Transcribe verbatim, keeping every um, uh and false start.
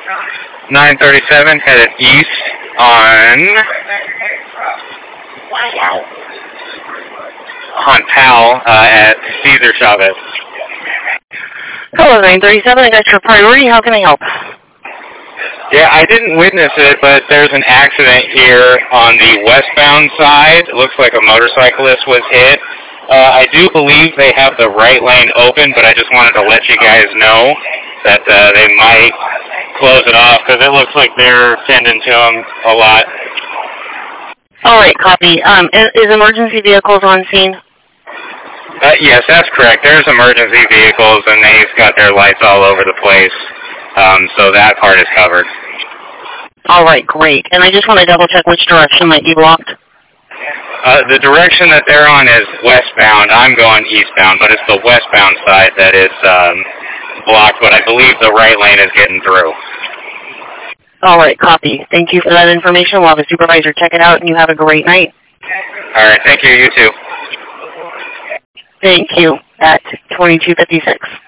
nine thirty-seven headed east on on Powell uh, at Cesar Chavez. Hello, nine thirty-seven. I got your priority. How can I help? Yeah, I didn't witness it, but there's an accident here on the westbound side. It looks like a motorcyclist was hit. Uh, I do believe they have the right lane open, but I just wanted to let you guys know that uh, they might close it off because it looks like they're tending to them a lot. All right, copy. Um, is, is emergency vehicles on scene? Uh, yes, that's correct. There's emergency vehicles, and they've got their lights all over the place, um, so that part is covered. All right, great. And I just want to double-check which direction might be blocked. Uh, the direction that they're on is westbound. I'm going eastbound, but it's the westbound side that is um, blocked, but I believe the right lane is getting through. All right, copy. Thank you for that information. We'll have a supervisor check it out, and you have a great night. All right, thank you. You too. Thank you. At twenty-two fifty-six.